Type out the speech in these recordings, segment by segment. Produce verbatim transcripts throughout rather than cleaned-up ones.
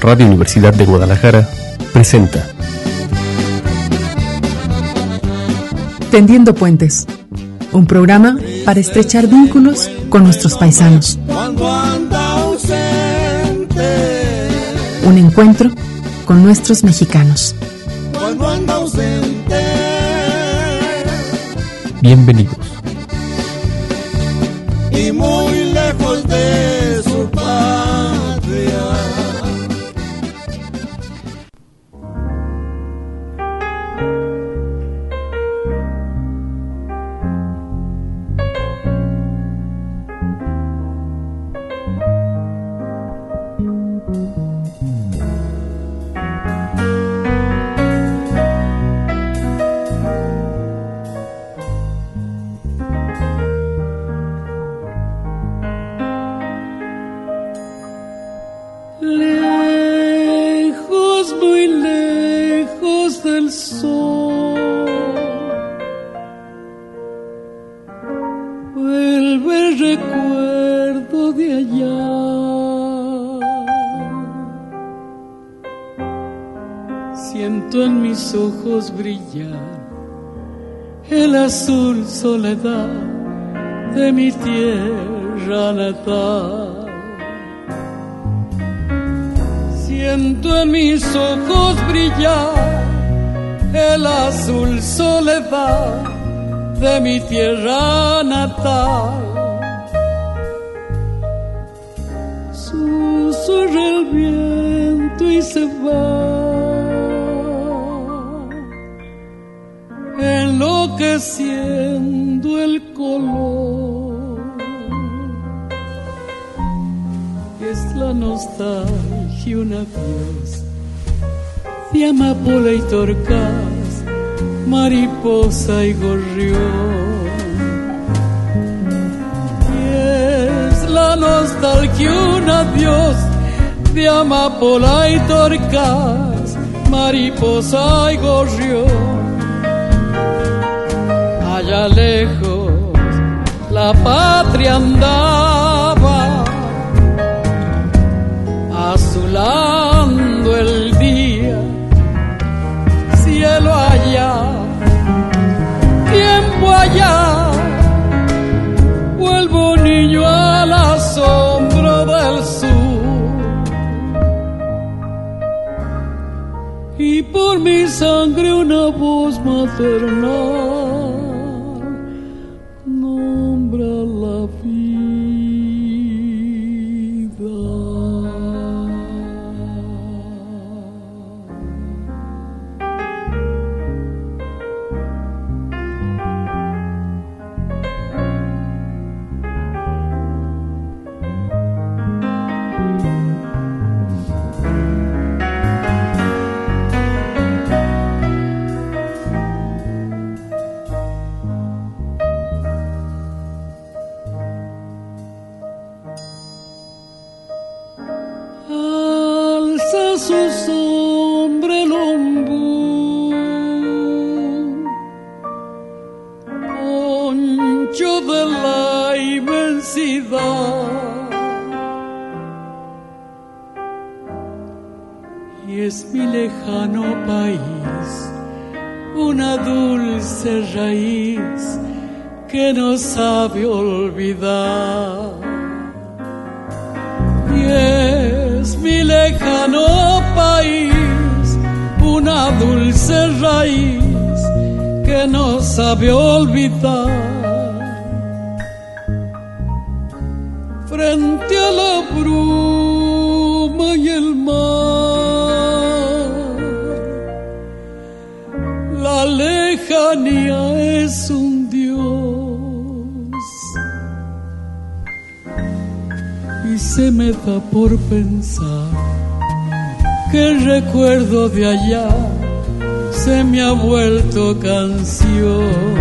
Radio Universidad de Guadalajara presenta Tendiendo Puentes, un programa para estrechar vínculos con nuestros paisanos. Un encuentro con nuestros mexicanos. Bienvenidos. Y muy lejos de su patria. Siento en mis ojos brillar el azul soledad de mi tierra natal. Siento en mis ojos brillar el azul soledad de mi tierra natal. Susurra el viento y se va, enloqueciendo el color. Es la nostalgia un adiós de amapola y torcaz, mariposa y gorrión. Y es la nostalgia un adiós de amapola y torcaz, mariposa y gorrión. Allá lejos la patria andaba, azulando el día, cielo allá, tiempo allá. Vuelvo niño al asombro del sur, y por mi sangre una voz maternal nombra la vida. Su sombra el ombú, poncho de la inmensidad, y es mi lejano país una dulce raíz que no sabe olvidar. Y es mi lejano país una dulce raíz que no sabe olvidar. Frente a la bruma y el mar, la lejanía es un Dios, y se me da por pensar que el recuerdo de allá se me ha vuelto canción.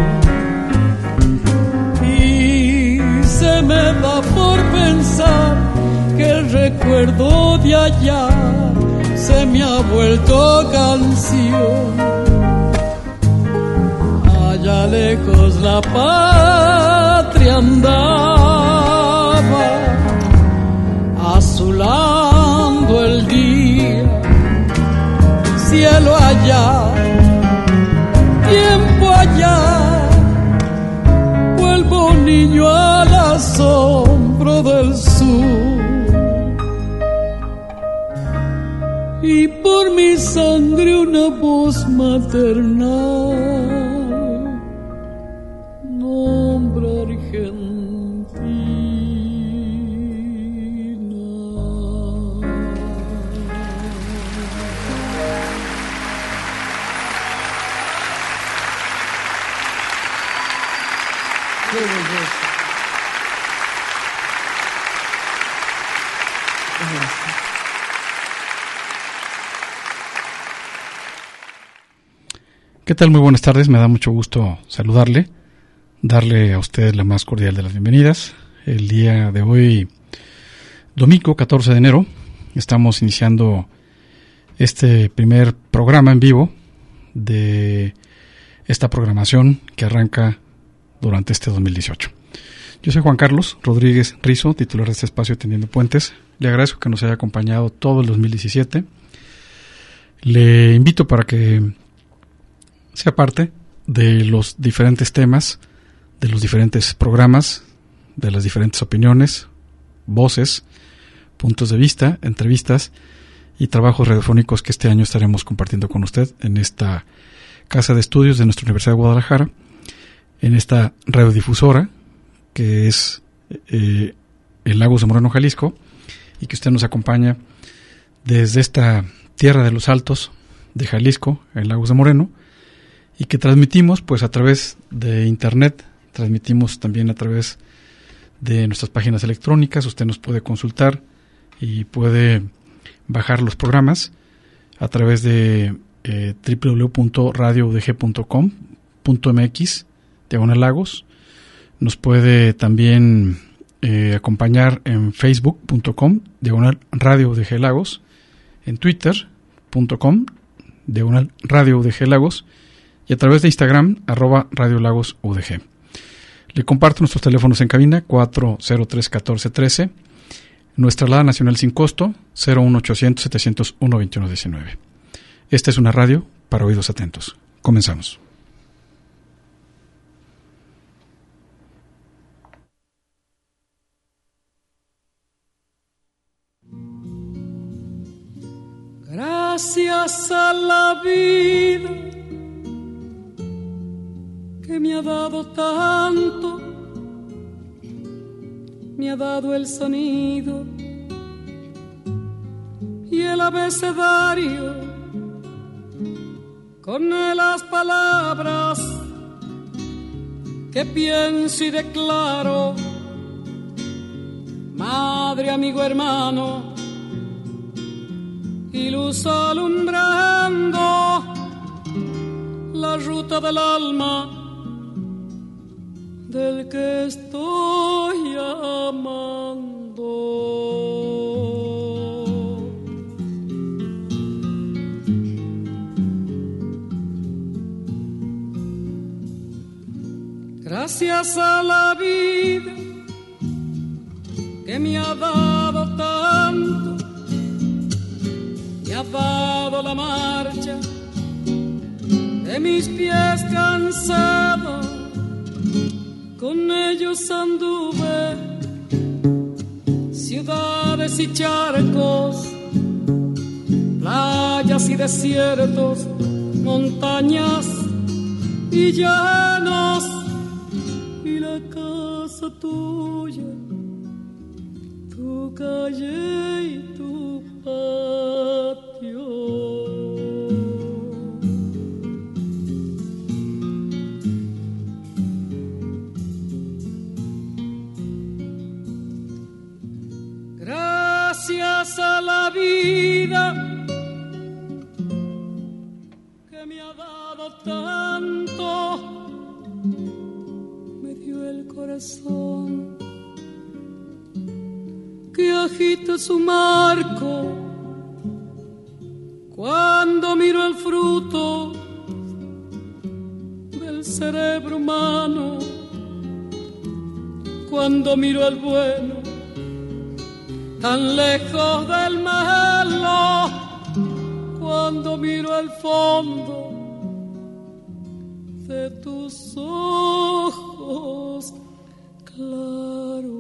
Y se me da por pensar que el recuerdo de allá se me ha vuelto canción. Allá lejos la patria andaba, azulando el día, cielo allá, tiempo allá, vuelvo niño al asombro del sur. Y por mi sangre una voz maternal nombra Argentina. Qué belleza. ¿Qué tal? Muy buenas tardes, me da mucho gusto saludarle, darle a usted la más cordial de las bienvenidas. El día de hoy, domingo catorce de enero, estamos iniciando este primer programa en vivo de esta programación que arranca durante este dos mil dieciocho. Yo soy Juan Carlos Rodríguez Rizo, titular de este espacio Tendiendo Puentes. Le agradezco que nos haya acompañado todo el dos mil diecisiete. Le invito para que sea parte de los diferentes temas, de los diferentes programas, de las diferentes opiniones, voces, puntos de vista, entrevistas y trabajos radiofónicos que este año estaremos compartiendo con usted en esta casa de estudios de nuestra Universidad de Guadalajara, en esta radiodifusora que es eh, el Lagos de Moreno, Jalisco, y que usted nos acompaña desde esta tierra de los Altos de Jalisco, en Lagos de Moreno, y que transmitimos pues a través de internet, transmitimos también a través de nuestras páginas electrónicas. Usted nos puede consultar y puede bajar los programas a través de eh, doble u doble u doble u punto radio u d g punto com punto m x diagonal Lagos. Nos puede también eh, acompañar en facebook punto com diagonal radio U D G Lagos, en twitter punto com diagonal radio U D G Lagos y a través de Instagram, arroba Radio Lagos U D G. Le comparto nuestros teléfonos en cabina, cuatro cero tres uno cuatro uno tres, nuestra alada nacional sin costo, cero uno ochocientos setecientos uno veintiuno diecinueve. Esta es una radio para oídos atentos. Comenzamos. Gracias a la vida que me ha dado tanto, me ha dado el sonido y el abecedario con las palabras que pienso y declaro. Madre, amigo, hermano, y luz alumbrando la ruta del alma del que estoy amando. Gracias a la vida que me ha dado tanto, me ha dado la marcha de mis pies cansados. Con ellos anduve ciudades y charcos, playas y desiertos, montañas y llanos, y la casa tuya, tu calle y tu patio. Gracias a la vida que me ha dado tanto, me dio el corazón que agita su marco cuando miro el fruto del cerebro humano, cuando miro al bueno tan lejos del malo, cuando miro al fondo de tus ojos claros.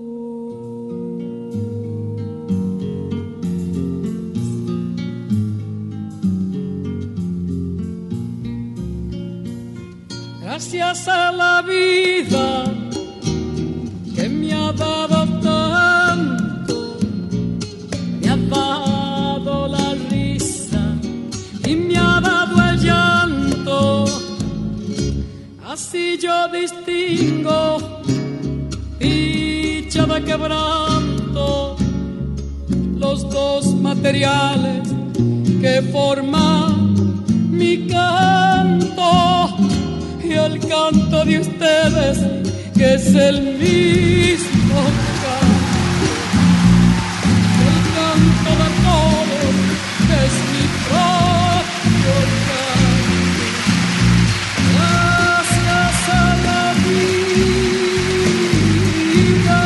Gracias a la vida que me ha dado tanto, me ha dado la risa y me ha dado el llanto. Así yo distingo dicha de quebranto, los dos materiales que forman mi canto y el canto de ustedes, que es el mismo canto, el canto de todos, que es mi propio canto. Gracias a la vida,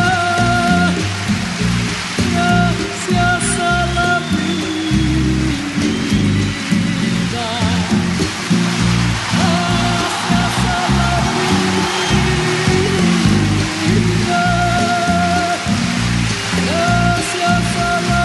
gracias a la vida, gracias a la vida, gracias a la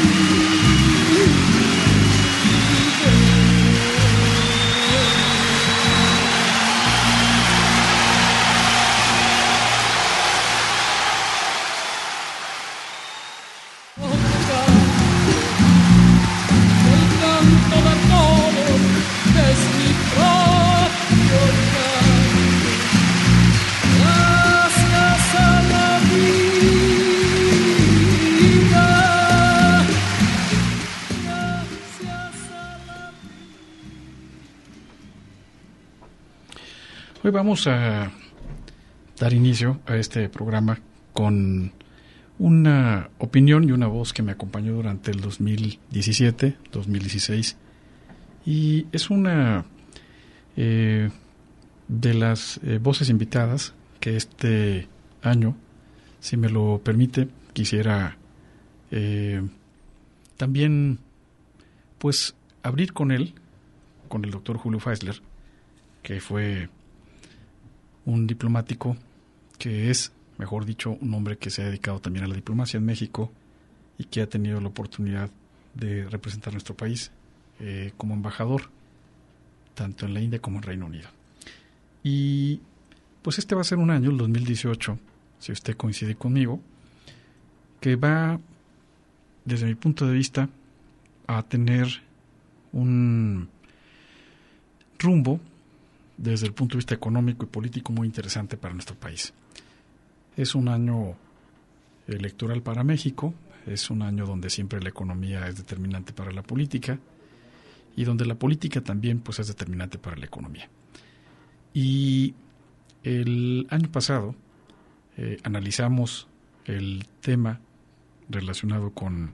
el canto de todos, que es mi propio canto. Gracias a la vida, gracias a la Hoy vamos a dar inicio a este programa con una opinión y una voz que me acompañó durante el dos mil diecisiete, dos mil dieciséis, y es una eh, de las eh, voces invitadas que este año, si me lo permite, quisiera eh, también pues abrir con él, con el doctor Julio Faisler, que fue un diplomático que es, mejor dicho, un hombre que se ha dedicado también a la diplomacia en México y que ha tenido la oportunidad de representar a nuestro país eh, como embajador, tanto en la India como en Reino Unido. Y pues este va a ser un año, el dos mil dieciocho, si usted coincide conmigo, que va, desde mi punto de vista, a tener un rumbo desde el punto de vista económico y político muy interesante para nuestro país. Es un año electoral para México, es un año donde siempre la economía es determinante para la política y donde la política también pues es determinante para la economía. Y el año pasado eh, analizamos el tema relacionado con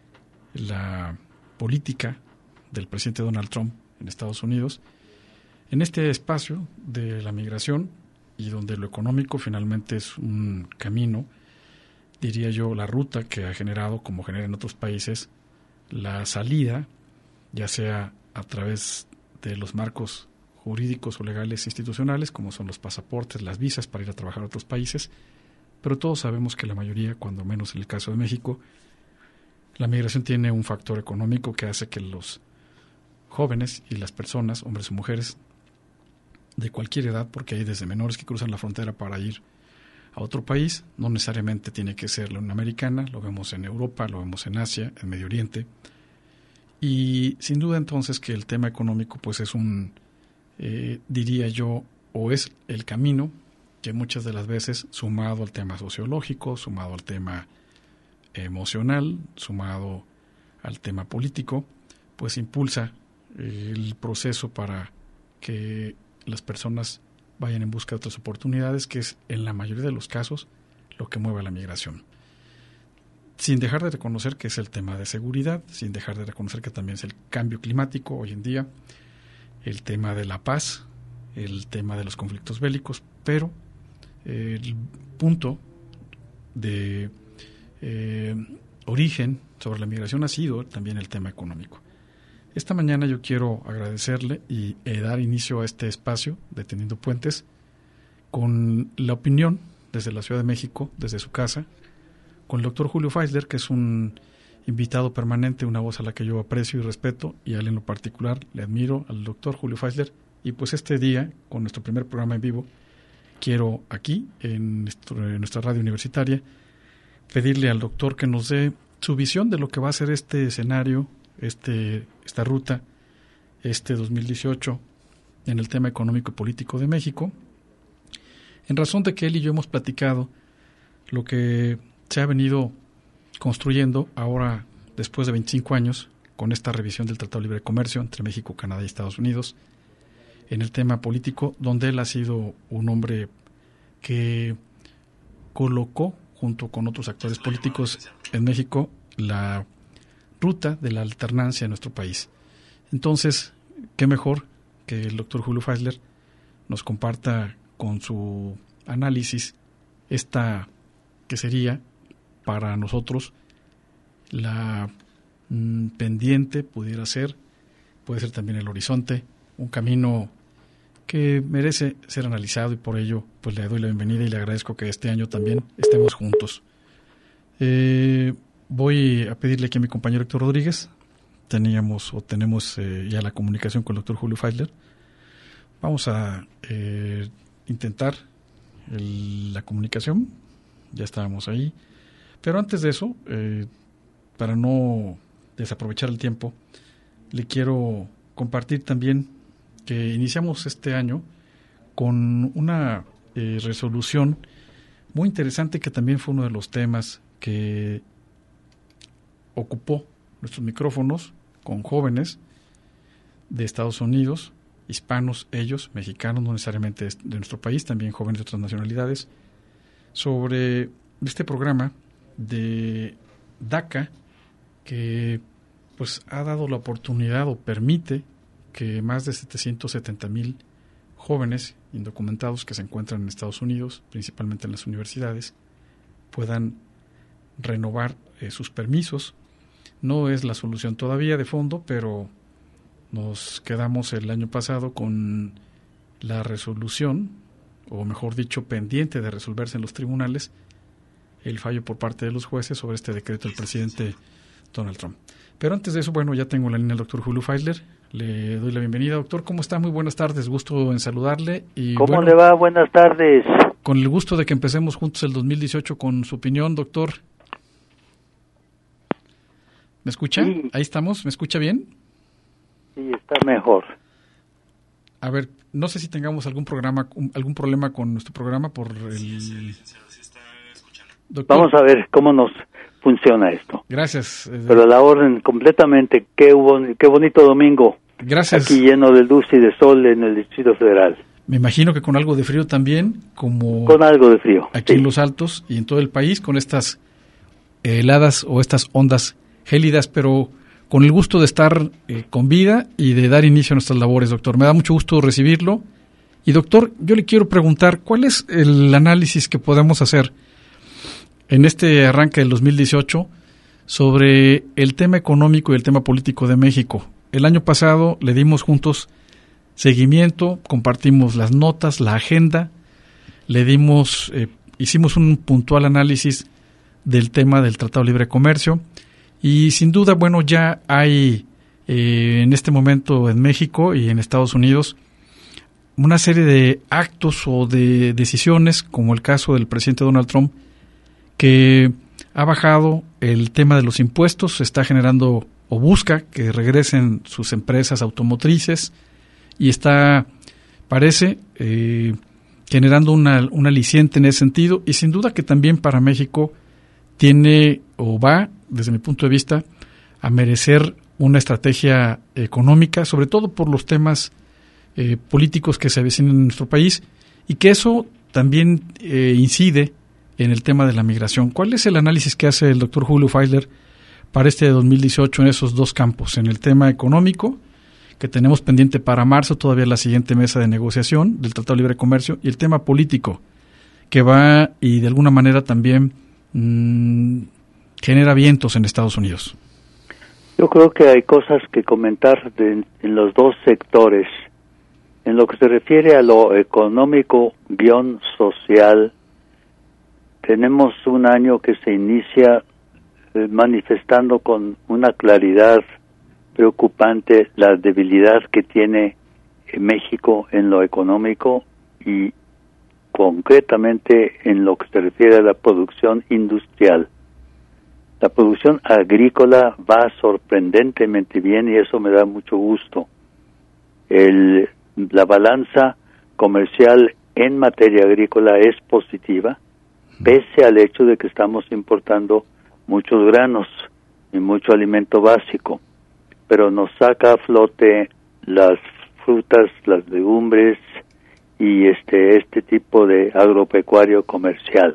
la política del presidente Donald Trump en Estados Unidos, en este espacio de la migración, y donde lo económico finalmente es un camino, diría yo, la ruta que ha generado, como genera en otros países, la salida, ya sea a través de los marcos jurídicos o legales institucionales, como son los pasaportes, las visas para ir a trabajar a otros países, pero todos sabemos que la mayoría, cuando menos en el caso de México, la migración tiene un factor económico que hace que los jóvenes y las personas, hombres o mujeres, de cualquier edad, porque hay desde menores que cruzan la frontera para ir a otro país, no necesariamente tiene que ser la Unión Americana, lo vemos en Europa, lo vemos en Asia, en Medio Oriente, y sin duda entonces que el tema económico pues es un, eh, diría yo, o es el camino que muchas de las veces, sumado al tema sociológico, sumado al tema emocional, sumado al tema político, pues impulsa el proceso para que las personas vayan en busca de otras oportunidades, que es en la mayoría de los casos lo que mueve a la migración. Sin dejar de reconocer que es el tema de seguridad, sin dejar de reconocer que también es el cambio climático hoy en día, el tema de la paz, el tema de los conflictos bélicos, pero eh, el punto de eh, origen sobre la migración ha sido también el tema económico. Esta mañana yo quiero agradecerle y eh, dar inicio a este espacio de Tendiendo Puentes con la opinión desde la Ciudad de México, desde su casa, con el doctor Julio Feisler, que es un invitado permanente, una voz a la que yo aprecio y respeto, y a él en lo particular le admiro, al doctor Julio Feisler. Y pues este día, con nuestro primer programa en vivo, quiero aquí, en, nuestro, en nuestra radio universitaria, pedirle al doctor que nos dé su visión de lo que va a ser este escenario, este esta ruta, este dos mil dieciocho, en el tema económico y político de México, en razón de que él y yo hemos platicado lo que se ha venido construyendo ahora, después de veinticinco años, con esta revisión del Tratado de Libre Comercio entre México, Canadá y Estados Unidos, en el tema político, donde él ha sido un hombre que colocó, junto con otros actores políticos en México, la ruta de la alternancia en nuestro país. Entonces, qué mejor que el doctor Julio Feisler nos comparta con su análisis esta que sería para nosotros la mm, pendiente, pudiera ser, puede ser también el horizonte, un camino que merece ser analizado, y por ello pues le doy la bienvenida y le agradezco que este año también estemos juntos. Eh, voy a pedirle aquí a mi compañero Héctor Rodríguez. Teníamos o tenemos eh, ya la comunicación con el doctor Julio Feisler. Vamos a eh, intentar el, la comunicación. Ya estábamos ahí. Pero antes de eso, eh, para no desaprovechar el tiempo, le quiero compartir también que iniciamos este año con una eh, resolución muy interesante, que también fue uno de los temas que ocupó nuestros micrófonos con jóvenes de Estados Unidos, hispanos ellos, mexicanos, no necesariamente de nuestro país, también jóvenes de otras nacionalidades, sobre este programa de DACA, que pues ha dado la oportunidad o permite que más de setecientos setenta mil jóvenes indocumentados que se encuentran en Estados Unidos, principalmente en las universidades, puedan renovar eh, sus permisos. No es la solución todavía de fondo, pero nos quedamos el año pasado con la resolución, o mejor dicho, pendiente de resolverse en los tribunales, el fallo por parte de los jueces sobre este decreto del presidente Donald Trump. Pero antes de eso, bueno, ya tengo la línea del doctor Julio Feisler. Le doy la bienvenida, doctor. ¿Cómo está? Muy buenas tardes. Gusto en saludarle. Y ¿Cómo bueno, le va? Buenas tardes. Con el gusto de que empecemos juntos el dos mil dieciocho con su opinión, doctor. ¿Me escucha? Sí. Ahí estamos. ¿Me escucha bien? Sí, está mejor. A ver, no sé si tengamos algún programa, algún problema con nuestro programa por el... Doctor. Vamos a ver cómo nos funciona esto. Gracias. Pero a la orden completamente. Qué, bon- qué bonito domingo. Gracias. Aquí lleno de luz y de sol en el Distrito Federal. Me imagino que con algo de frío también, como Con algo de frío. aquí sí. en Los Altos y en todo el país, con estas heladas o estas ondas gélidas, pero con el gusto de estar eh, con vida y de dar inicio a nuestras labores, doctor. Me da mucho gusto recibirlo. Y doctor, yo le quiero preguntar, ¿cuál es el análisis que podemos hacer en este arranque del dos mil dieciocho sobre el tema económico y el tema político de México? El año pasado le dimos juntos seguimiento, compartimos las notas, la agenda, le dimos, eh, hicimos un puntual análisis del tema del Tratado de Libre Comercio, y sin duda, bueno, ya hay eh, en este momento en México y en Estados Unidos una serie de actos o de decisiones, como el caso del presidente Donald Trump, que ha bajado el tema de los impuestos, se está generando o busca que regresen sus empresas automotrices, y está, parece, eh, generando una, un aliciente en ese sentido, y sin duda que también para México tiene o va, desde mi punto de vista, a merecer una estrategia económica, sobre todo por los temas eh, políticos que se avecinan en nuestro país, y que eso también eh, incide en el tema de la migración. ¿Cuál es el análisis que hace el doctor Julio Feisler para este dos mil dieciocho en esos dos campos? En el tema económico, que tenemos pendiente para marzo todavía la siguiente mesa de negociación del Tratado de Libre Comercio, y el tema político, que va y de alguna manera también mmm, genera vientos en Estados Unidos. Yo creo que hay cosas que comentar de, en los dos sectores. En lo que se refiere a lo económico guión social, tenemos un año que se inicia eh, manifestando con una claridad preocupante la debilidad que tiene México en lo económico y concretamente en lo que se refiere a la producción industrial. La producción agrícola va sorprendentemente bien y eso me da mucho gusto. El, la balanza comercial en materia agrícola es positiva, pese al hecho de que estamos importando muchos granos y mucho alimento básico, pero nos saca a flote las frutas, las legumbres y este este tipo de agropecuario comercial.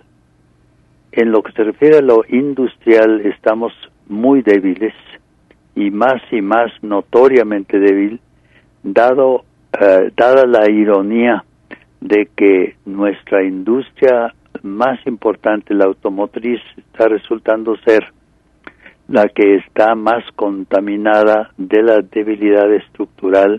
En lo que se refiere a lo industrial estamos muy débiles y más y más notoriamente débil, dado eh, dada la ironía de que nuestra industria más importante, la automotriz, está resultando ser la que está más contaminada de la debilidad estructural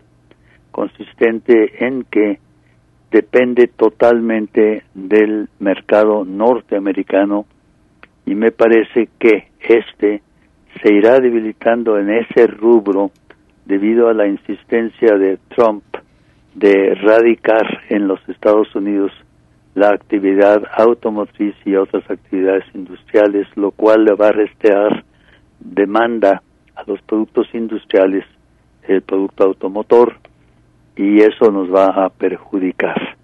consistente en que depende totalmente del mercado norteamericano y me parece que este se irá debilitando en ese rubro debido a la insistencia de Trump de erradicar en los Estados Unidos la actividad automotriz y otras actividades industriales, lo cual le va a restar demanda a los productos industriales, el producto automotor, y eso nos va a perjudicar.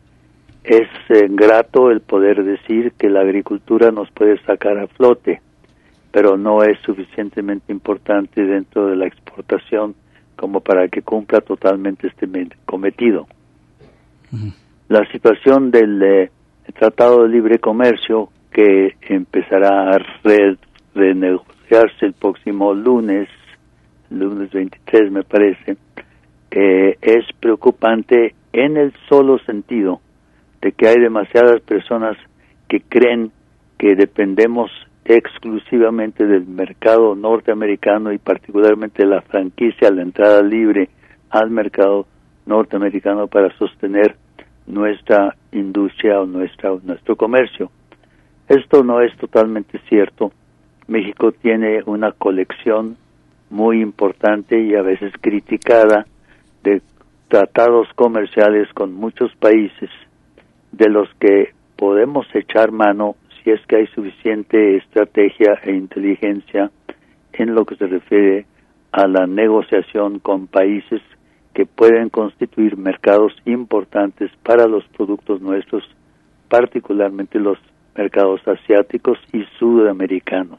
Es eh, grato el poder decir que la agricultura nos puede sacar a flote, pero no es suficientemente importante dentro de la exportación como para que cumpla totalmente este cometido. Uh-huh. La situación del eh, Tratado de Libre Comercio, que empezará a re- renegociarse el próximo lunes, lunes veintitrés me parece, eh, es preocupante en el solo sentido de que hay demasiadas personas que creen que dependemos exclusivamente del mercado norteamericano y particularmente la franquicia, la entrada libre al mercado norteamericano para sostener nuestra industria o nuestra nuestro comercio. Esto no es totalmente cierto. México tiene una colección muy importante y a veces criticada de tratados comerciales con muchos países de los que podemos echar mano si es que hay suficiente estrategia e inteligencia en lo que se refiere a la negociación con países que pueden constituir mercados importantes para los productos nuestros, particularmente los mercados asiáticos y sudamericanos.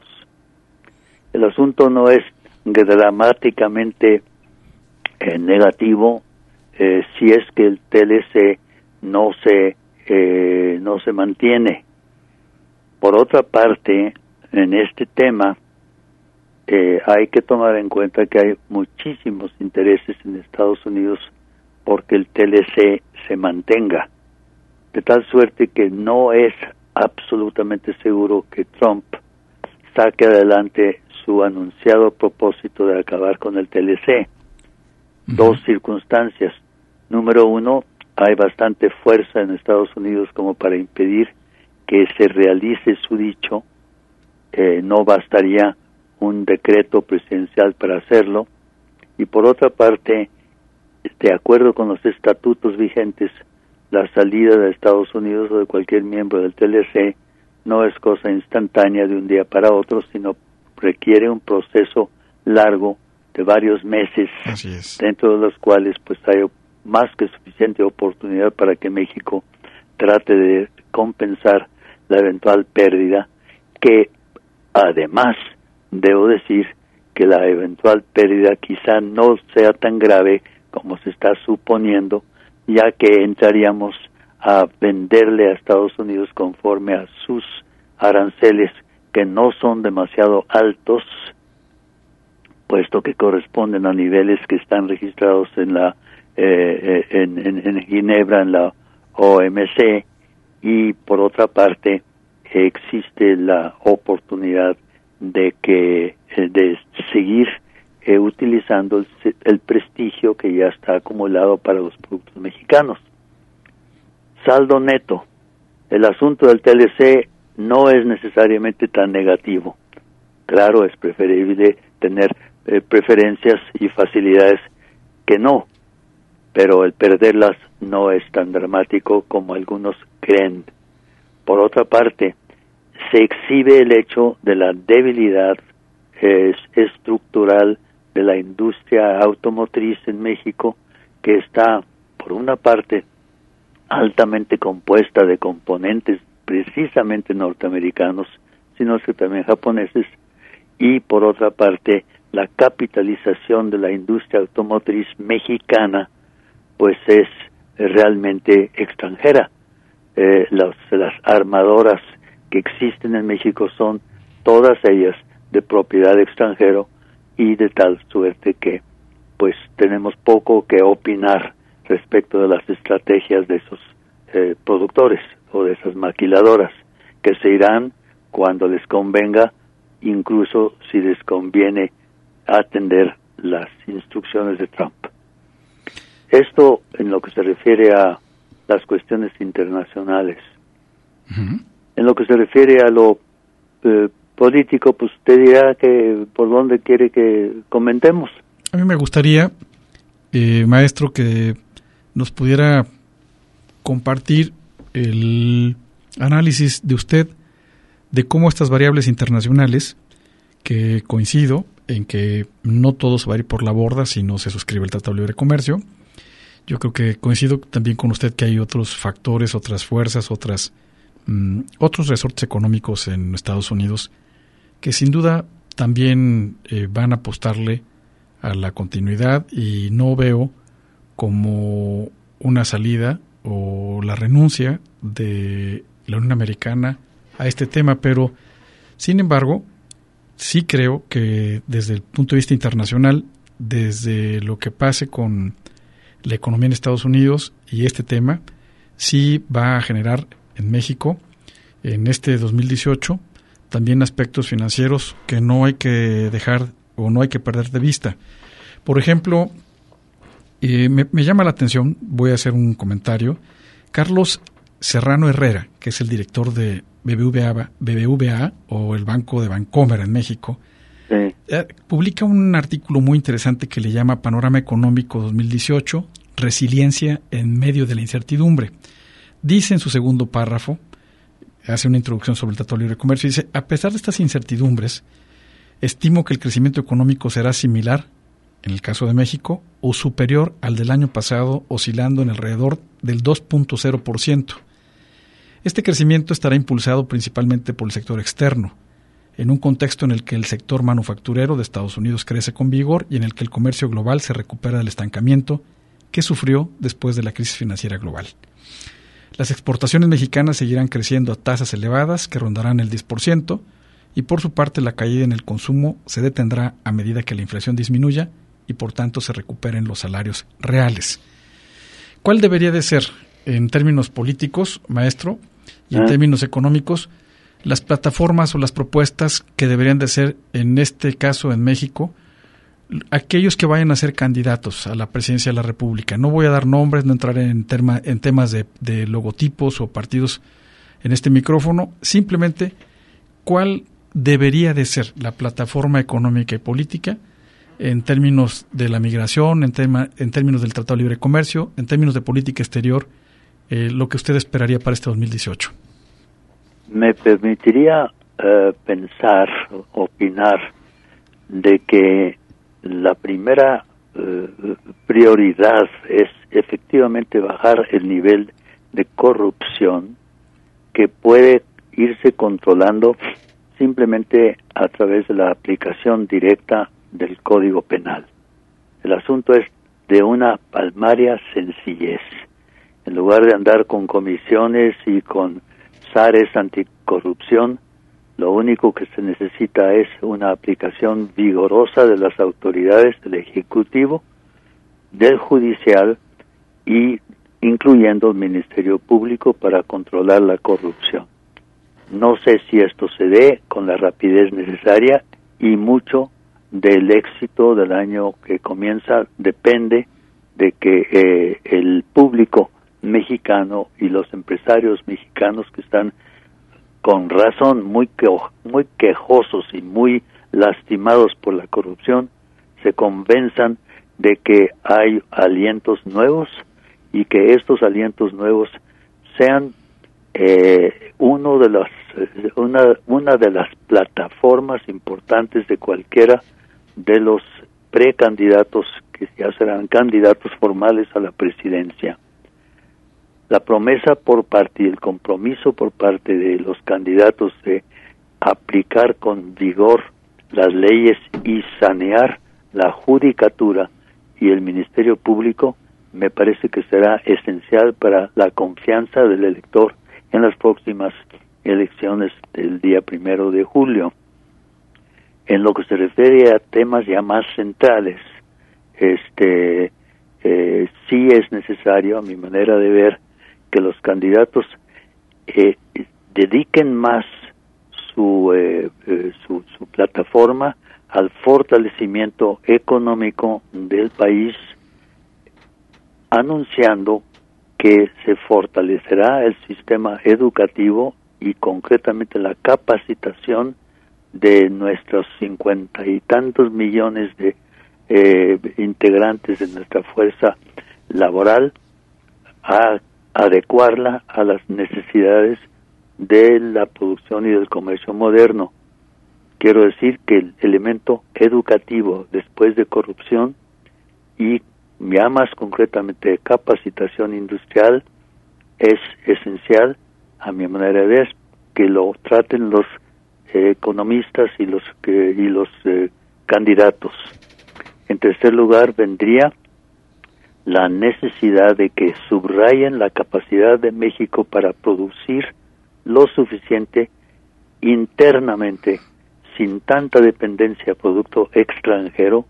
El asunto no es dramáticamente eh, negativo eh, si es que el T L C no se eh, no se mantiene. Por otra parte, en este tema eh, hay que tomar en cuenta que hay muchísimos intereses en Estados Unidos porque el T L C se mantenga, de tal suerte que no es absolutamente seguro que Trump saque adelante su anunciado propósito de acabar con el T L C. Uh-huh. Dos circunstancias. Número uno, hay bastante fuerza en Estados Unidos como para impedir que se realice su dicho. Eh, no bastaría un decreto presidencial para hacerlo. Y por otra parte, de acuerdo con los estatutos vigentes, la salida de Estados Unidos o de cualquier miembro del T L C no es cosa instantánea de un día para otro, sino requiere un proceso largo de varios meses, dentro de los cuales pues hay más que suficiente oportunidad para que México trate de compensar la eventual pérdida, que además debo decir que la eventual pérdida quizá no sea tan grave como se está suponiendo, ya que entraríamos a venderle a Estados Unidos conforme a sus aranceles, que no son demasiado altos, puesto que corresponden a niveles que están registrados en la eh, en, en, en Ginebra, en la O M C, y por otra parte existe la oportunidad de que de seguir minimizando el, el prestigio que ya está acumulado para los productos mexicanos. Saldo neto. El asunto del T L C no es necesariamente tan negativo. Claro, es preferible tener eh, preferencias y facilidades que no, pero el perderlas no es tan dramático como algunos creen. Por otra parte, se exhibe el hecho de la debilidad eh, estructural de la industria automotriz en México, que está, por una parte, altamente compuesta de componentes precisamente norteamericanos, sino que también japoneses, y por otra parte, la capitalización de la industria automotriz mexicana, pues es realmente extranjera. Eh, las, las armadoras que existen en México son todas ellas de propiedad extranjero, y de tal suerte que pues tenemos poco que opinar respecto de las estrategias de esos eh, productores o de esas maquiladoras, que se irán cuando les convenga, incluso si les conviene atender las instrucciones de Trump. Esto en lo que se refiere a las cuestiones internacionales. Uh-huh. En lo que se refiere a lo eh, político, pues usted dirá que por dónde quiere que comentemos. A mí me gustaría, eh, maestro, que nos pudiera compartir el análisis de usted de cómo estas variables internacionales, que coincido en que no todo se va a ir por la borda si no se suscribe el Tratado de Libre Comercio. Yo creo que coincido también con usted que hay otros factores, otras fuerzas, otras mm, otros resortes económicos en Estados Unidos que sin duda también eh, van a apostarle a la continuidad, y no veo como una salida o la renuncia de la Unión Americana a este tema, pero sin embargo sí creo que desde el punto de vista internacional, desde lo que pase con la economía en Estados Unidos y este tema, sí va a generar en México en este dos mil dieciocho también aspectos financieros que no hay que dejar o no hay que perder de vista. Por ejemplo, eh, me, me llama la atención, voy a hacer un comentario, Carlos Serrano Herrera, que es el director de B B V A, B B V A o el Banco de Bancomer en México, sí. eh, publica un artículo muy interesante que le llama Panorama Económico dos mil dieciocho, Resiliencia en medio de la incertidumbre. Dice en su segundo párrafo, hace una introducción sobre el Tratado de Libre Comercio, y dice: a pesar de estas incertidumbres, estimo que el crecimiento económico será similar, en el caso de México, o superior al del año pasado, oscilando en alrededor del dos punto cero por ciento. Este crecimiento estará impulsado principalmente por el sector externo, en un contexto en el que el sector manufacturero de Estados Unidos crece con vigor y en el que el comercio global se recupera del estancamiento que sufrió después de la crisis financiera global. Las exportaciones mexicanas seguirán creciendo a tasas elevadas que rondarán el diez por ciento, y por su parte la caída en el consumo se detendrá a medida que la inflación disminuya y por tanto se recuperen los salarios reales. ¿Cuál debería de ser, en términos políticos, maestro, y en términos económicos, las plataformas o las propuestas que deberían de ser, en este caso en México, aquellos que vayan a ser candidatos a la presidencia de la República? No voy a dar nombres, no entraré en, terma, en temas de, de logotipos o partidos en este micrófono, simplemente cuál debería de ser la plataforma económica y política en términos de la migración, en, tema, en términos del Tratado de Libre Comercio, en términos de política exterior, eh, lo que usted esperaría para este dos mil dieciocho. Me permitiría uh, pensar, opinar, de que la primera uh, prioridad es efectivamente bajar el nivel de corrupción, que puede irse controlando simplemente a través de la aplicación directa del Código Penal. El asunto es de una palmaria sencillez. En lugar de andar con comisiones y con SARes anticorrupción, lo único que se necesita es una aplicación vigorosa de las autoridades del Ejecutivo, del Judicial y incluyendo el Ministerio Público para controlar la corrupción. No sé si esto se dé con la rapidez necesaria y mucho del éxito del año que comienza depende de que eh, el público mexicano y los empresarios mexicanos que están con razón muy que, muy quejosos y muy lastimados por la corrupción se convenzan de que hay alientos nuevos y que estos alientos nuevos sean eh, uno de las una una de las plataformas importantes de cualquiera de los precandidatos que ya serán candidatos formales a la presidencia. La promesa por parte y el compromiso por parte de los candidatos de aplicar con vigor las leyes y sanear la judicatura y el Ministerio Público me parece que será esencial para la confianza del elector en las próximas elecciones del día primero de julio. En lo que se refiere a temas ya más centrales, este eh, sí es necesario, a mi manera de ver, que los candidatos eh, dediquen más su, eh, eh, su su plataforma al fortalecimiento económico del país, anunciando que se fortalecerá el sistema educativo y concretamente la capacitación de nuestros cincuenta y tantos millones de eh, integrantes de nuestra fuerza laboral, a adecuarla a las necesidades de la producción y del comercio moderno. Quiero decir que el elemento educativo después de corrupción y ya más concretamente de capacitación industrial es esencial, a mi manera de ver, que lo traten los eh, economistas y los que, y los eh, candidatos. En tercer lugar vendría la necesidad de que subrayen la capacidad de México para producir lo suficiente internamente, sin tanta dependencia a producto extranjero,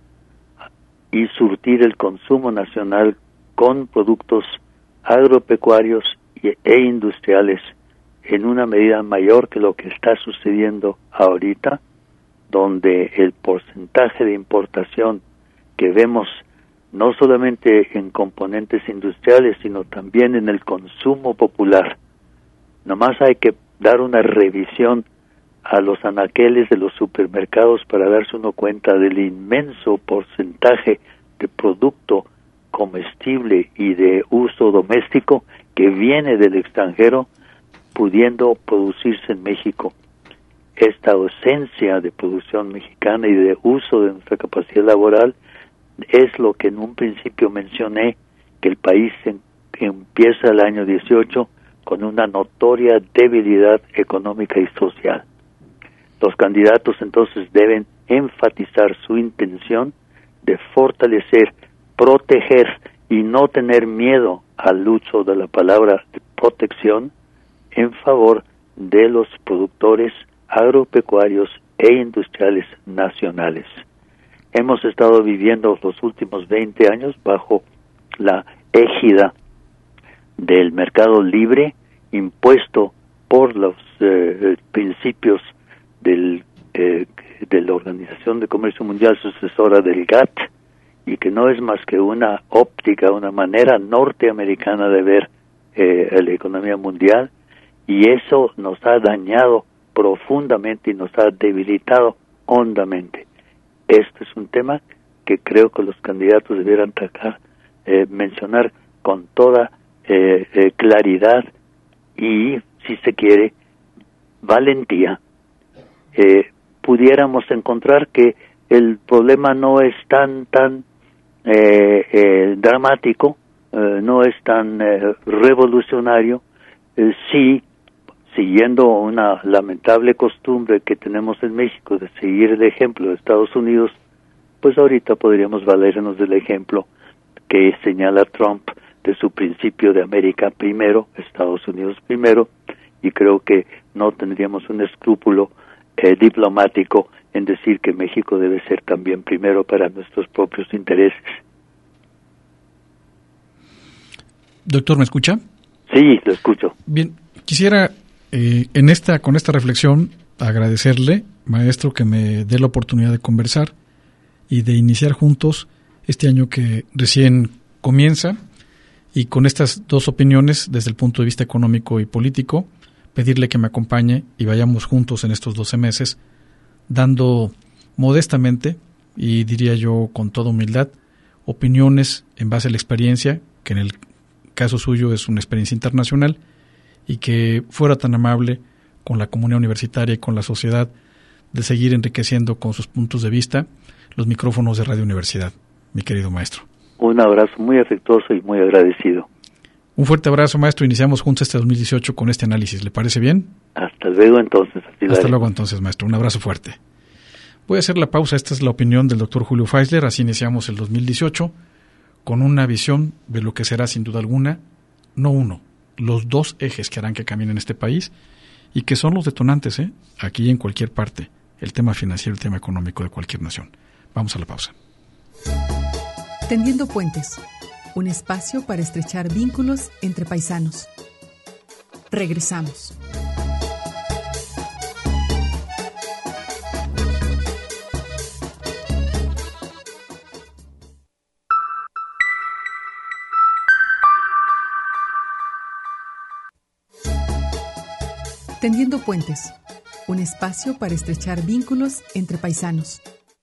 y surtir el consumo nacional con productos agropecuarios e industriales en una medida mayor que lo que está sucediendo ahorita, donde el porcentaje de importación que vemos no solamente en componentes industriales, sino también en el consumo popular. Nomás hay que dar una revisión a los anaqueles de los supermercados para darse uno cuenta del inmenso porcentaje de producto comestible y de uso doméstico que viene del extranjero, pudiendo producirse en México. Esta ausencia de producción mexicana y de uso de nuestra capacidad laboral es lo que en un principio mencioné, que el país en, empieza el año dieciocho con una notoria debilidad económica y social. Los candidatos entonces deben enfatizar su intención de fortalecer, proteger y no tener miedo al uso de la palabra de protección en favor de los productores agropecuarios e industriales nacionales. Hemos estado viviendo los últimos veinte años bajo la égida del mercado libre impuesto por los eh, principios del, eh, de la Organización de Comercio Mundial, sucesora del G A T T, y que no es más que una óptica, una manera norteamericana de ver eh, la economía mundial, y eso nos ha dañado profundamente y nos ha debilitado hondamente. Este es un tema que creo que los candidatos debieran tratar, eh, mencionar con toda eh, eh, claridad y, si se quiere, valentía. Eh, pudiéramos encontrar que el problema no es tan tan eh, eh, dramático, eh, no es tan eh, revolucionario, eh, si siguiendo una lamentable costumbre que tenemos en México de seguir el ejemplo de Estados Unidos, pues ahorita podríamos valernos del ejemplo que señala Trump de su principio de América primero, Estados Unidos primero, y creo que no tendríamos un escrúpulo eh, diplomático en decir que México debe ser también primero para nuestros propios intereses. Doctor, ¿me escucha? Sí, lo escucho. Bien, quisiera eh, en esta con esta reflexión agradecerle, maestro, que me dé la oportunidad de conversar. y de iniciar juntos este año que recién comienza, y con estas dos opiniones desde el punto de vista económico y político, pedirle que me acompañe y vayamos juntos en estos doce meses, dando modestamente, y diría yo con toda humildad, opiniones en base a la experiencia, que en el caso suyo es una experiencia internacional, y que fuera tan amable con la comunidad universitaria y con la sociedad de seguir enriqueciendo con sus puntos de vista los micrófonos de Radio Universidad, mi querido maestro. Un abrazo muy afectuoso y muy agradecido. Un fuerte abrazo, maestro. Iniciamos juntos este dos mil dieciocho con este análisis. ¿Le parece bien? Hasta luego, entonces. Hasta luego, entonces, maestro. Un abrazo fuerte. Voy a hacer la pausa. Esta es la opinión del doctor Julio Feisler. Así iniciamos el dos mil dieciocho con una visión de lo que será, sin duda alguna, no uno, los dos ejes que harán que caminen este país y que son los detonantes, ¿eh? Aquí y en cualquier parte, el tema financiero, el tema económico de cualquier nación. Vamos a la pausa. Tendiendo Puentes, un espacio para estrechar vínculos entre paisanos. Regresamos. Tendiendo Puentes, un espacio para estrechar vínculos entre paisanos.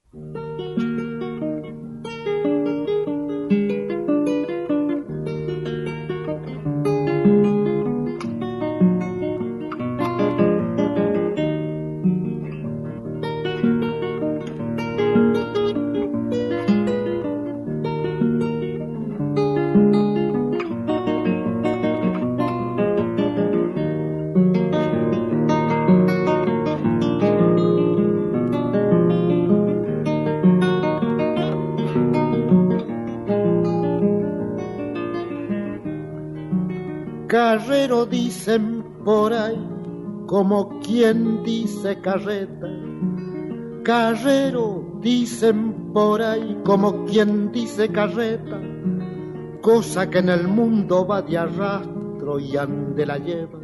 Carrero dicen por ahí, como quien dice carreta. Carrero dicen por ahí, como quien dice carreta. Cosa que en el mundo va de arrastro y ande la lleva.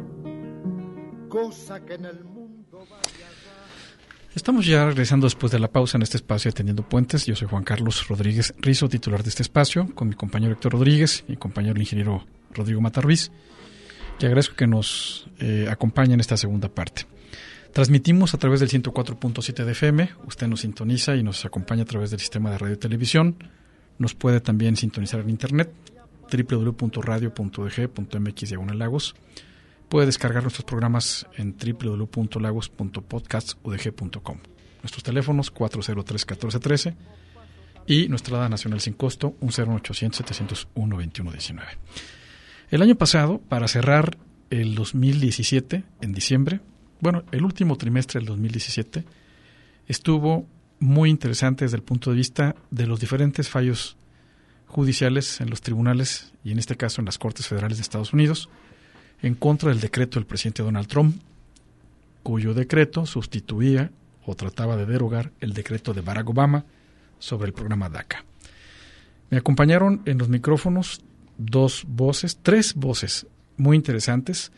Cosa que en el mundo va de arrastro. Estamos ya regresando después de la pausa en este espacio de Tendiendo Puentes. Yo soy Juan Carlos Rodríguez Rizo, titular de este espacio, con mi compañero Héctor Rodríguez y mi compañero el ingeniero Rodrigo Mata Ruiz. Le agradezco que nos eh, acompañe en esta segunda parte. Transmitimos a través del ciento cuatro punto siete de F M. Usted nos sintoniza y nos acompaña a través del sistema de radio y televisión. Nos puede también sintonizar en internet, doble u doble u doble u punto radio punto u d g punto m x diagonal lagos. Puede descargar nuestros programas en doble u doble u doble u punto lagos punto podcasts u d g punto com. Nuestros teléfonos cuatro cero tres, uno cuatro uno tres y nuestra alada nacional sin costo un cero ochocientos, setecientos uno, veintiuno diecinueve. El año pasado, para cerrar el dos mil diecisiete, en diciembre, bueno, el último trimestre del dos mil diecisiete, estuvo muy interesante desde el punto de vista de los diferentes fallos judiciales en los tribunales y en este caso en las Cortes Federales de Estados Unidos, en contra del decreto del presidente Donald Trump, cuyo decreto sustituía o trataba de derogar el decreto de Barack Obama sobre el programa DACA. Me acompañaron en los micrófonos dos voces, tres voces muy interesantes.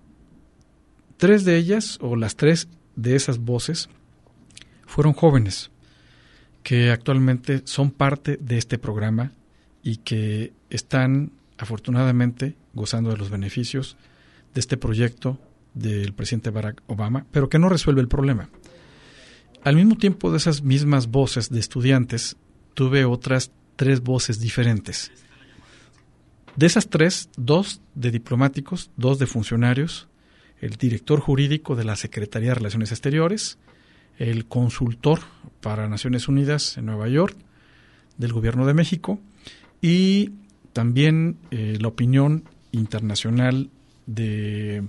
Tres de ellas, o las tres de esas voces, fueron jóvenes que actualmente son parte de este programa y que están afortunadamente gozando de los beneficios de este proyecto del presidente Barack Obama, pero que no resuelve el problema. Al mismo tiempo de esas mismas voces de estudiantes, tuve otras tres voces diferentes. De esas tres, dos de diplomáticos, dos de funcionarios, el director jurídico de la Secretaría de Relaciones Exteriores, el consultor para Naciones Unidas en Nueva York, del Gobierno de México, y también eh, la opinión internacional de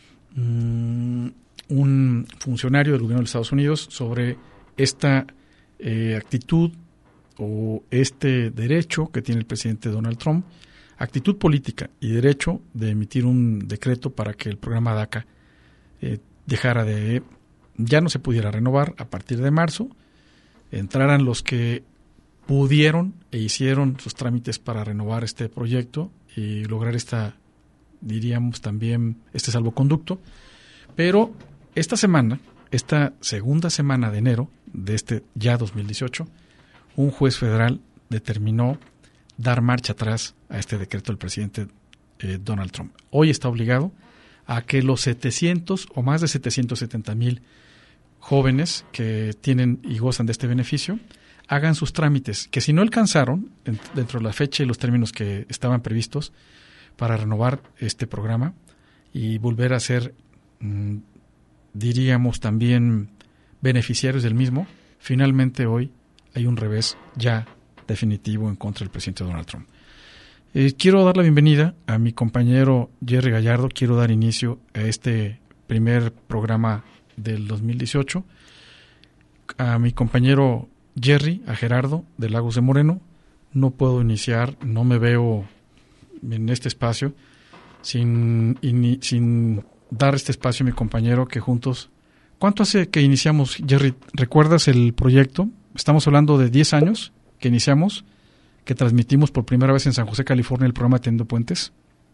um, un funcionario del Gobierno de los Estados Unidos sobre esta eh, actitud o este derecho que tiene el presidente Donald Trump, actitud política y derecho de emitir un decreto para que el programa DACA eh, dejara de, ya no se pudiera renovar a partir de marzo, entraran los que pudieron e hicieron sus trámites para renovar este proyecto y lograr esta, diríamos también, este salvoconducto. Pero esta semana, esta segunda semana de enero de este ya dos mil dieciocho, un juez federal determinó dar marcha atrás a este decreto del presidente eh, Donald Trump. Hoy está obligado a que los setecientos o más de setecientos setenta mil jóvenes que tienen y gozan de este beneficio hagan sus trámites, que si no alcanzaron dentro de la fecha y los términos que estaban previstos para renovar este programa y volver a ser, mmm, diríamos también, beneficiarios del mismo, finalmente hoy hay un revés ya definitivo en contra del presidente Donald Trump. Eh, quiero dar la bienvenida a mi compañero Jerry Gallardo. Quiero dar inicio a este primer programa del dos mil dieciocho. A mi compañero Jerry, a Gerardo de Lagos de Moreno. No puedo iniciar, no me veo en este espacio sin, in, sin dar este espacio a mi compañero que juntos... ¿Cuánto hace que iniciamos, Jerry? ¿Recuerdas el proyecto? Estamos hablando de diez años que iniciamos, que transmitimos por primera vez en San José, California, el programa Tendiendo Puentes.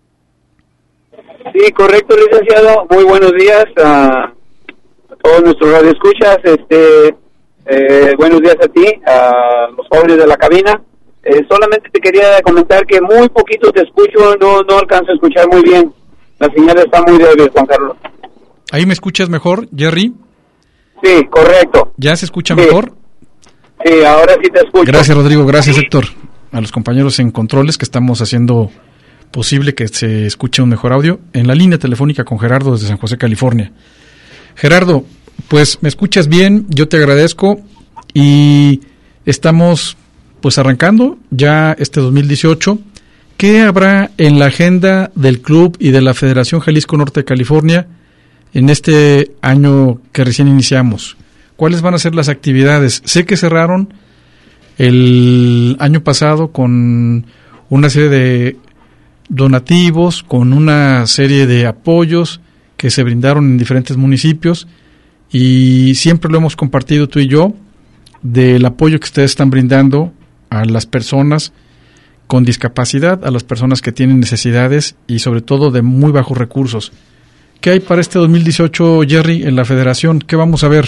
Sí, correcto, licenciado. Muy buenos días a todos nuestros radioescuchas. Este, eh, buenos días a ti, a los jóvenes de la cabina. Eh, solamente te quería comentar que muy poquito te escucho, no no alcanzo a escuchar muy bien. La señal está muy débil, Juan Carlos. ¿Ahí me escuchas mejor, Jerry? Sí, correcto. ¿Ya se escucha sí. mejor? Sí, ahora sí te escucho. Gracias, Rodrigo. Gracias, Héctor. A los compañeros en controles que estamos haciendo posible que se escuche un mejor audio. En la línea telefónica con Gerardo desde San José, California. Gerardo, pues me escuchas bien, yo te agradezco y estamos pues arrancando ya este dos mil dieciocho. ¿Qué habrá en la agenda del club y de la Federación Jalisco Norte de California en este año que recién iniciamos? ¿Cuáles van a ser las actividades? Sé que cerraron el año pasado con una serie de donativos, con una serie de apoyos que se brindaron en diferentes municipios y siempre lo hemos compartido tú y yo del apoyo que ustedes están brindando a las personas con discapacidad, a las personas que tienen necesidades y sobre todo de muy bajos recursos. ¿Qué hay para este dos mil dieciocho, Jerry, en la federación? ¿Qué vamos a ver?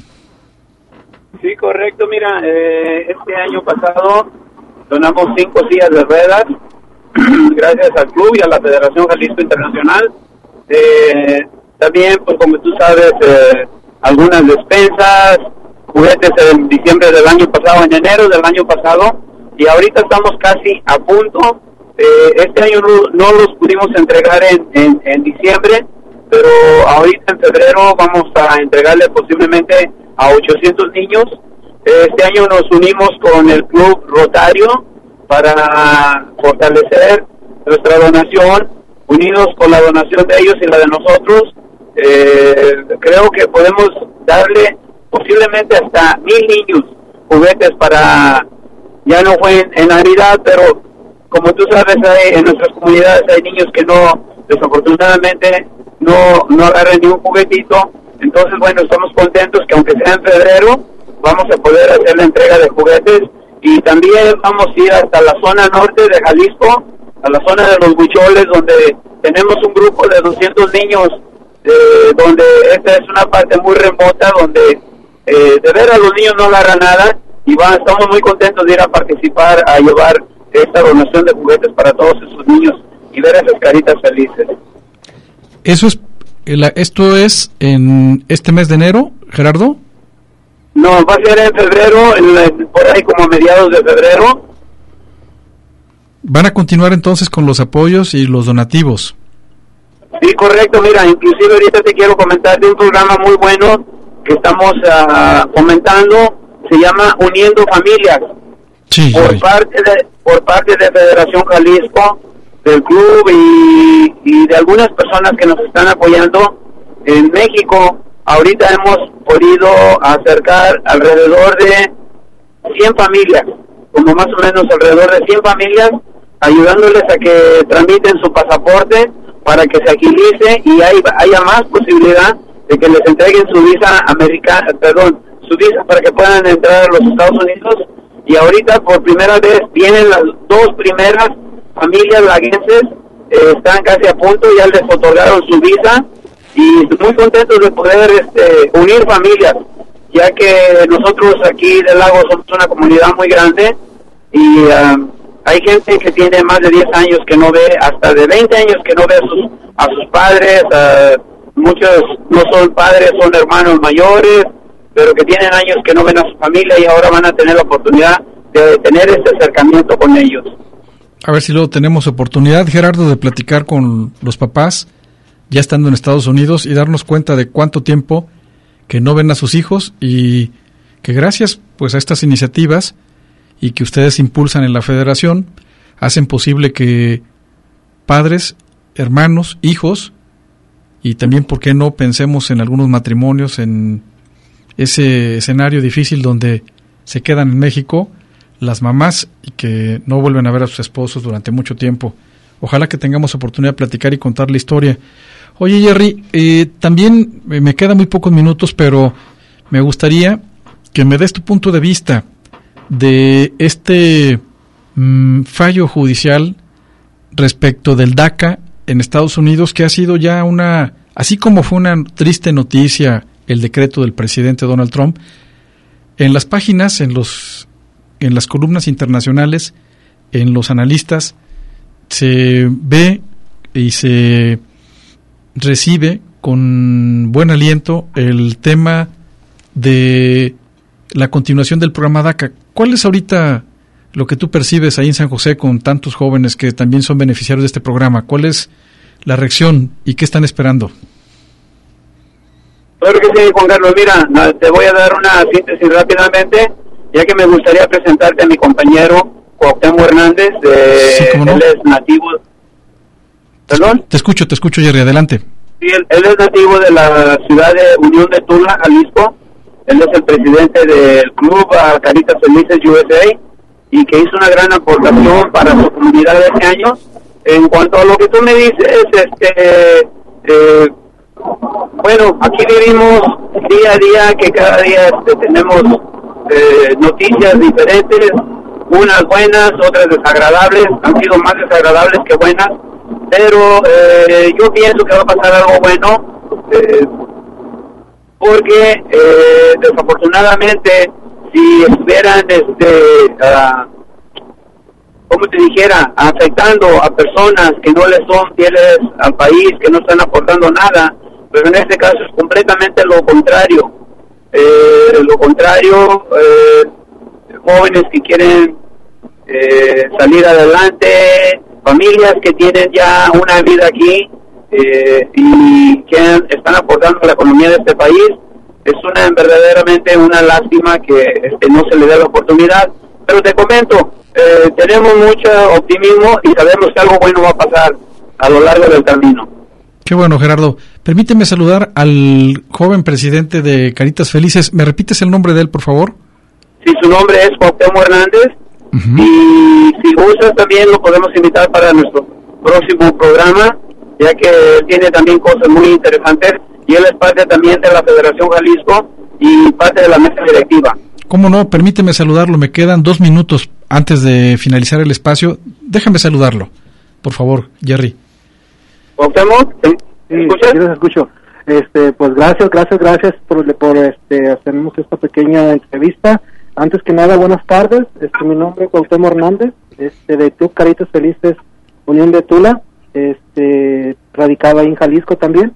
Sí, correcto. Mira, eh, este año pasado donamos cinco sillas de ruedas gracias al club y a la Federación Jalisco Internacional. Eh, también, pues como tú sabes, eh, algunas despensas, juguetes en diciembre del año pasado, en enero del año pasado, y ahorita estamos casi a punto. Eh, este año no, no los pudimos entregar en, en, en diciembre, pero ahorita en febrero vamos a entregarle posiblemente a ochocientos niños. Este año nos unimos con el Club Rotario para fortalecer nuestra donación, unidos con la donación de ellos y la de nosotros. Eh, creo que podemos darle posiblemente hasta mil niños juguetes para, ya no fue en, en Navidad, pero como tú sabes, hay, en nuestras comunidades hay niños que no, desafortunadamente, no, no agarran ni un juguetito. Entonces, bueno, estamos contentos que aunque sea en febrero, vamos a poder hacer la entrega de juguetes y también vamos a ir hasta la zona norte de Jalisco, a la zona de los Huicholes, donde tenemos un grupo de doscientos niños, eh, donde esta es una parte muy remota, donde eh, de ver a los niños no agarra nada y va, estamos muy contentos de ir a participar, a llevar esta donación de juguetes para todos esos niños y ver esas caritas felices. Eso es, esto es en este mes de enero, Gerardo. No, va a ser en febrero, en, por ahí como a mediados de febrero. ¿Van a continuar entonces con los apoyos y los donativos? Sí, correcto. Mira, inclusive ahorita te quiero comentar de un programa muy bueno que estamos uh, comentando. Se llama Uniendo Familias. Sí, por sí. parte de por parte de Federación Jalisco, del club y, y de algunas personas que nos están apoyando en México. Ahorita hemos podido acercar alrededor de cien familias, como más o menos alrededor de cien familias, ayudándoles a que tramiten su pasaporte para que se agilice y hay, haya más posibilidad de que les entreguen su visa americana, perdón, su visa para que puedan entrar a los Estados Unidos. Y ahorita por primera vez vienen las dos primeras familias laguenses, eh, están casi a punto, ya les otorgaron su visa y muy contentos de poder este, unir familias. ya que nosotros aquí del lago somos una comunidad muy grande y uh, hay gente que tiene más de diez años que no ve, hasta de veinte años que no ve a sus, a sus padres, uh, muchos no son padres, son hermanos mayores, pero que tienen años que no ven a su familia y ahora van a tener la oportunidad de tener este acercamiento con ellos. A ver si luego tenemos oportunidad, Gerardo, de platicar con los papás ya estando en Estados Unidos y darnos cuenta de cuánto tiempo que no ven a sus hijos y que gracias pues a estas iniciativas y que ustedes impulsan en la federación hacen posible que padres, hermanos, hijos y también, ¿por qué no?, pensemos en algunos matrimonios, en ese escenario difícil donde se quedan en México las mamás y que no vuelven a ver a sus esposos durante mucho tiempo. Ojalá que tengamos oportunidad de platicar y contar la historia. Oye, Jerry, eh, también me quedan muy pocos minutos, pero me gustaría que me des tu punto de vista de este mmm, fallo judicial respecto del DACA en Estados Unidos, que ha sido ya una, así como fue una triste noticia el decreto del presidente Donald Trump, en las páginas, en los en las columnas internacionales, en los analistas, se ve y se recibe con buen aliento el tema de la continuación del programa DACA. ¿Cuál es ahorita lo que tú percibes ahí en San José con tantos jóvenes que también son beneficiarios de este programa? ¿Cuál es la reacción y qué están esperando? Claro que sí, Juan Carlos. Mira, te voy a dar una síntesis rápidamente, ya que me gustaría presentarte a mi compañero Cuauhtémoc Hernández. De, sí, ¿cómo no? Él es nativo. ¿Perdón? Te escucho, te escucho, Jerry, adelante. Sí, él, él es nativo de la ciudad de Unión de Tula, Jalisco. Él es el presidente del club uh, Caritas Felices U S A y que hizo una gran aportación para su comunidad este año. En cuanto a lo que tú me dices, este, eh, bueno, aquí vivimos día a día, que cada día este, tenemos eh, noticias diferentes, unas buenas, otras desagradables, han sido más desagradables que buenas, pero eh, yo pienso que va a pasar algo bueno, eh, porque eh, desafortunadamente si estuvieran, este, uh, como te dijera, afectando a personas que no les son fieles al país, que no están aportando nada, pero en este caso es completamente lo contrario, eh, lo contrario, eh, jóvenes que quieren eh, salir adelante, familias que tienen ya una vida aquí eh, y que están aportando a la economía de este país. Es una verdaderamente una lástima que este, no se le dé la oportunidad, pero te comento, eh, tenemos mucho optimismo y sabemos que algo bueno va a pasar a lo largo del camino. Qué bueno, Gerardo. Permíteme saludar al joven presidente de Caritas Felices. ¿Me repites el nombre de él, por favor? Sí, su nombre es Cuauhtémoc Hernández. Uh-huh. Y si gustas también lo podemos invitar para nuestro próximo programa, ya que tiene también cosas muy interesantes y él es parte también de la Federación Jalisco y parte de la mesa directiva. ¿Cómo no? Permíteme saludarlo, me quedan dos minutos antes de finalizar el espacio. Déjame saludarlo, por favor, Jerry. ¿Cuauhtémoc? Sí, sí, los escucho. Este, pues gracias, gracias, gracias por, por este, hacernos esta pequeña entrevista. Antes que nada, buenas tardes. Este, mi nombre es Cuauhtémoc Hernández, este, de Club Caritas Felices Unión de Tula, este, radicado ahí en Jalisco también.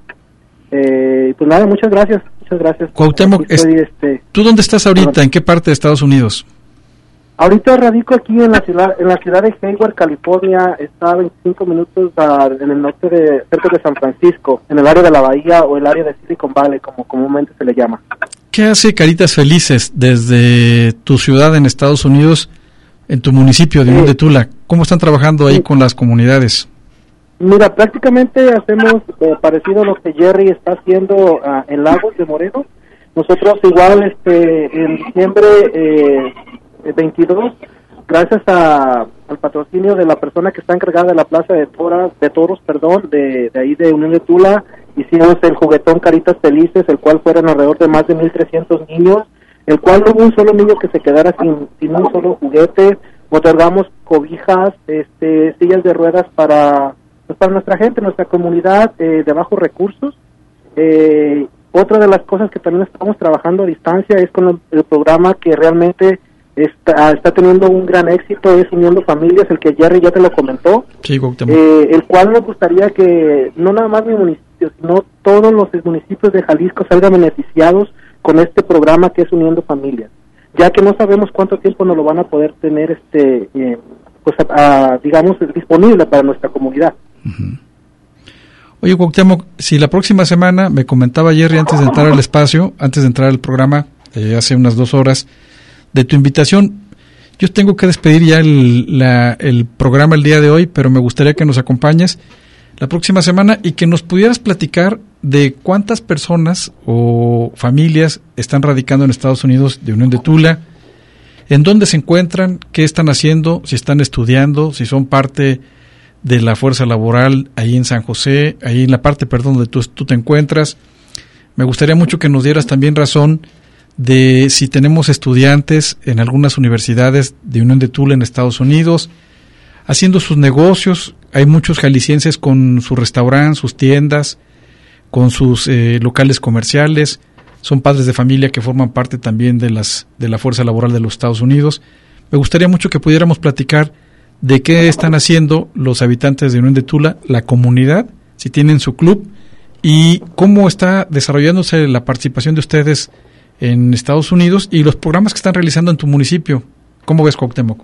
Eh, pues nada, muchas gracias, muchas gracias. Cuauhtémoc, estoy, este, ¿tú dónde estás ahorita? ¿En qué parte de Estados Unidos? Ahorita radico aquí en la ciudad, en la ciudad de Hayward, California. Está a veinticinco minutos a, en el norte de, cerca de San Francisco, en el área de la bahía o el área de Silicon Valley, como comúnmente se le llama. ¿Qué hace Caritas Felices desde tu ciudad en Estados Unidos, en tu municipio de Unión de Tula? ¿Cómo están trabajando ahí sí. con las comunidades? Mira, prácticamente hacemos eh, parecido a lo que Jerry está haciendo uh, en Lagos de Moreno. Nosotros igual este en diciembre eh, veintidós, gracias a, al patrocinio de la persona que está encargada de la plaza de toros, de toros, perdón, de, de ahí de Unión de Tula, hicimos el juguetón Caritas Felices, el cual fueron alrededor de más de mil trescientos niños, el cual no hubo un solo niño que se quedara sin, sin un solo juguete. Otorgamos cobijas, este, sillas de ruedas para, pues para nuestra gente, nuestra comunidad eh, de bajos recursos, eh, otra de las cosas que también estamos trabajando a distancia es con el, el programa que realmente está, está teniendo un gran éxito, es Uniendo Familias, el que Jerry ya te lo comentó, sí, eh, el cual nos gustaría que no nada más mi municipio, sino todos los municipios de Jalisco salgan beneficiados con este programa que es Uniendo Familias, ya que no sabemos cuánto tiempo nos lo van a poder tener, este eh, pues a, a, digamos, disponible para nuestra comunidad. Uh-huh. Oye, Cuauhtémoc, si la próxima semana, me comentaba Jerry antes de entrar al espacio, antes de entrar al programa, eh, hace unas dos horas, de tu invitación, yo tengo que despedir ya el, la, el programa el día de hoy, pero me gustaría que nos acompañes la próxima semana y que nos pudieras platicar de cuántas personas o familias están radicando en Estados Unidos de Unión de Tula, en dónde se encuentran, qué están haciendo, si están estudiando, si son parte de la fuerza laboral ahí en San José, ahí en la parte, perdón, donde tú, tú te encuentras. Me gustaría mucho que nos dieras también razón de si tenemos estudiantes en algunas universidades de Unión de Tula en Estados Unidos, haciendo sus negocios. Hay muchos jaliscienses con su restaurante, sus tiendas, con sus eh, locales comerciales. Son padres de familia que forman parte también de las de la fuerza laboral de los Estados Unidos. Me gustaría mucho que pudiéramos platicar de qué están haciendo los habitantes de Unión de Tula, la comunidad, si tienen su club, y cómo está desarrollándose la participación de ustedes en Estados Unidos y los programas que están realizando en tu municipio. ¿Cómo ves, Cuauhtémoc?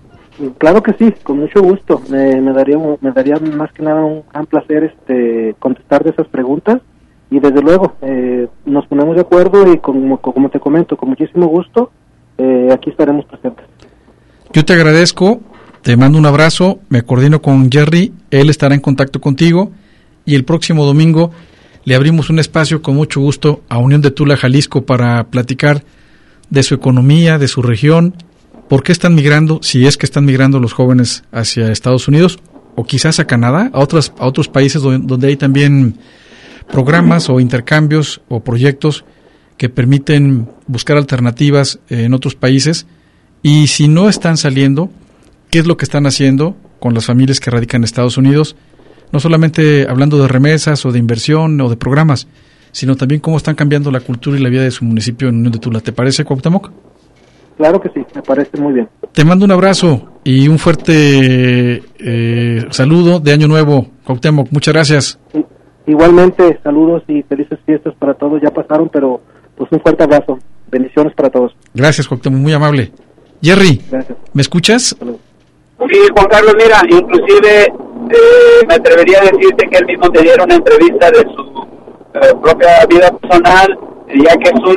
Claro que sí, con mucho gusto. Me, me daría me daría más que nada un gran placer este contestar de esas preguntas, y desde luego eh, nos ponemos de acuerdo y como, como te comento, con muchísimo gusto eh, aquí estaremos presentes. Yo te agradezco, te mando un abrazo, me coordino con Jerry, él estará en contacto contigo y el próximo domingo le abrimos un espacio con mucho gusto a Unión de Tula, Jalisco, para platicar de su economía, de su región, por qué están migrando, si es que están migrando los jóvenes hacia Estados Unidos o quizás a Canadá, a otras a otros países donde, donde hay también programas o intercambios o proyectos que permiten buscar alternativas en otros países. Y si no están saliendo, ¿qué es lo que están haciendo con las familias que radican en Estados Unidos? No solamente hablando de remesas o de inversión o de programas, sino también cómo están cambiando la cultura y la vida de su municipio en Unión de Tula. ¿Te parece, Cuauhtémoc? Claro que sí, me parece muy bien. Te mando un abrazo y un fuerte eh, saludo de Año Nuevo, Cuauhtémoc. Muchas gracias. Igualmente, saludos y felices fiestas para todos. Ya pasaron, pero pues un fuerte abrazo. Bendiciones para todos. Gracias, Cuauhtémoc, muy amable. Jerry, gracias. ¿Me escuchas? Saludos. Sí, Juan Carlos, mira, inclusive eh, me atrevería a decirte que él mismo te diera una entrevista de su eh, propia vida personal, ya que es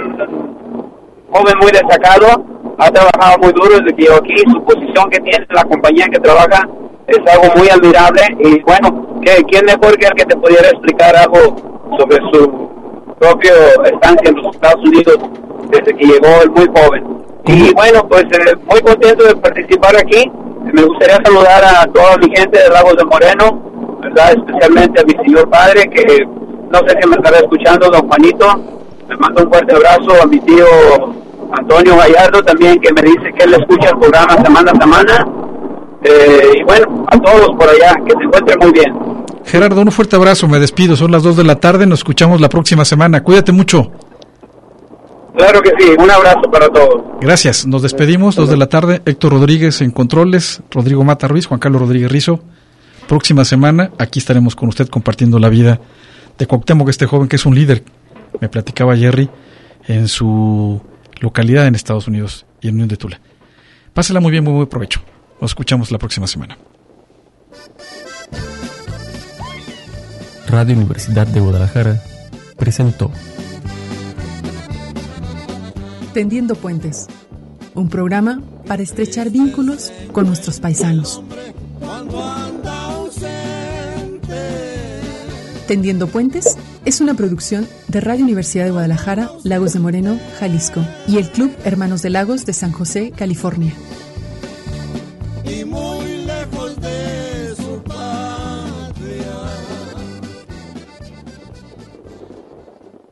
un joven muy destacado, ha trabajado muy duro desde que llegó aquí, su posición que tiene en la compañía que trabaja es algo muy admirable, y bueno, ¿qué, ¿quién mejor que el que te pudiera explicar algo sobre su propia estancia en los Estados Unidos desde que llegó el muy joven? Y bueno, pues eh, muy contento de participar aquí. Me gustaría saludar a toda mi gente de Lagos de Moreno, ¿verdad? Especialmente a mi señor padre, que no sé si me estará escuchando, don Juanito. Me mando un fuerte abrazo a mi tío Antonio Gallardo también, que me dice que él escucha el programa semana a semana. Eh, y bueno, a todos por allá, que se encuentren muy bien. Gerardo, un fuerte abrazo, me despido. Son las dos de la tarde, nos escuchamos la próxima semana. Cuídate mucho. Claro que sí, un abrazo para todos. Gracias, nos despedimos, dos de la tarde, Héctor Rodríguez en controles, Rodrigo Mata Ruiz, Juan Carlos Rodríguez Rizo. Próxima semana, aquí estaremos con usted compartiendo la vida de Cuauhtémoc, este joven que es un líder, me platicaba Jerry, en su localidad en Estados Unidos y en Unión de Tula. Pásela muy bien, muy buen provecho. Nos escuchamos la próxima semana. Radio Universidad de Guadalajara presentó Tendiendo Puentes, un programa para estrechar vínculos con nuestros paisanos. Tendiendo Puentes es una producción de Radio Universidad de Guadalajara, Lagos de Moreno, Jalisco, y el Club Hermanos de Lagos de San José, California.